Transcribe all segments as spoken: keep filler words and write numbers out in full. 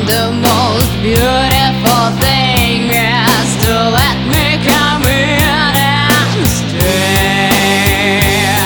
The most beautiful thing is to let me come in and stay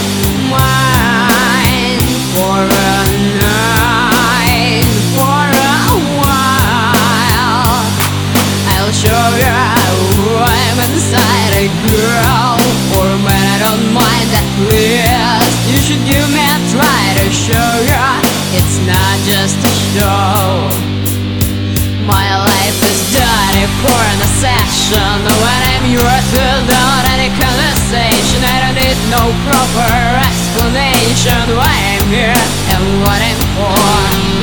mine for a night, for a while. I'll show you who I'm inside, a girl, or man, I don't mind that. Please, you should give me a try to show you it's not just a show. My life is dirty porn a session. When I'm yours without any conversation, I don't need no proper explanation why I'm here and what I'm for.